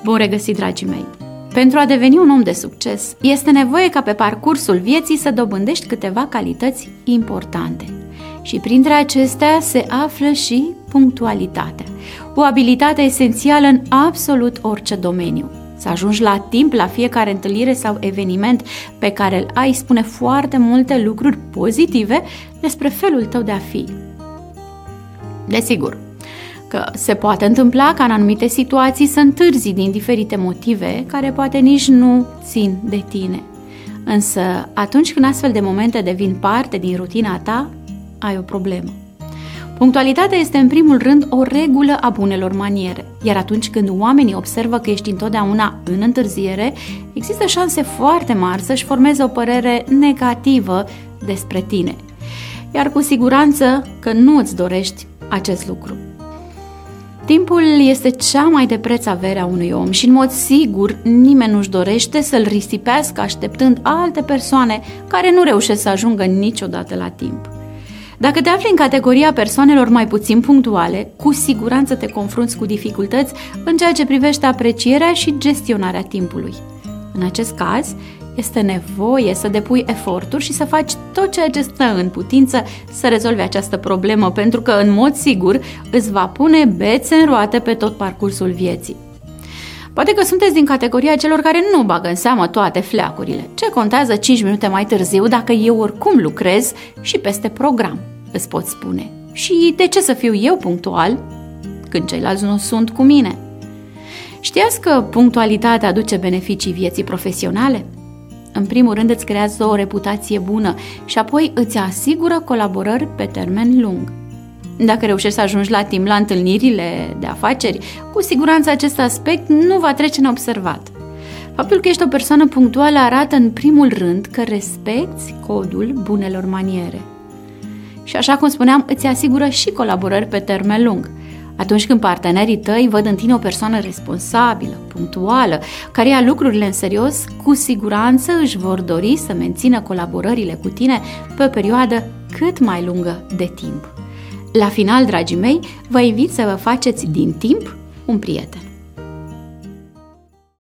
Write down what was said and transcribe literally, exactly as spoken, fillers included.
Bun regăsit, dragii mei! Pentru a deveni un om de succes, este nevoie ca pe parcursul vieții să dobândești câteva calități importante. Și printre acestea se află și punctualitatea, o abilitate esențială în absolut orice domeniu. Să ajungi la timp la fiecare întâlnire sau eveniment pe care îl ai spune foarte multe lucruri pozitive despre felul tău de a fi. Desigur că se poate întâmpla ca în anumite situații să întârzi din diferite motive care poate nici nu țin de tine. Însă atunci când astfel de momente devin parte din rutina ta, ai o problemă. Punctualitatea este în primul rând o regulă a bunelor maniere, iar atunci când oamenii observă că ești întotdeauna în întârziere, există șanse foarte mari să-și formeze o părere negativă despre tine. Iar cu siguranță că nu îți dorești acest lucru. Timpul este cea mai de preț avere a unui om și în mod sigur nimeni nu-și dorește să-l risipească așteptând alte persoane care nu reușesc să ajungă niciodată la timp. Dacă te afli în categoria persoanelor mai puțin punctuale, cu siguranță te confrunți cu dificultăți în ceea ce privește aprecierea și gestionarea timpului. În acest caz, este nevoie să depui eforturi și să faci tot ceea ce stă în putință să rezolvi această problemă, pentru că, în mod sigur, îți va pune bețe în roate pe tot parcursul vieții. Poate că sunteți din categoria celor care nu bagă în seamă toate fleacurile. Ce contează cinci minute mai târziu dacă eu oricum lucrez și peste program, îți pot spune. Și de ce să fiu eu punctual când ceilalți nu sunt cu mine? Știați că punctualitatea aduce beneficii vieții profesionale? În primul rând îți creează o reputație bună și apoi îți asigură colaborări pe termen lung. Dacă reușești să ajungi la timp la întâlnirile de afaceri, cu siguranță acest aspect nu va trece neobservat. Faptul că ești o persoană punctuală arată în primul rând că respecti codul bunelor maniere. Și așa cum spuneam, îți asigură și colaborări pe termen lung. Atunci când partenerii tăi văd în tine o persoană responsabilă, punctuală, care ia lucrurile în serios, cu siguranță își vor dori să mențină colaborările cu tine pe o perioadă cât mai lungă de timp. La final, dragii mei, vă invit să vă faceți din timp un prieten.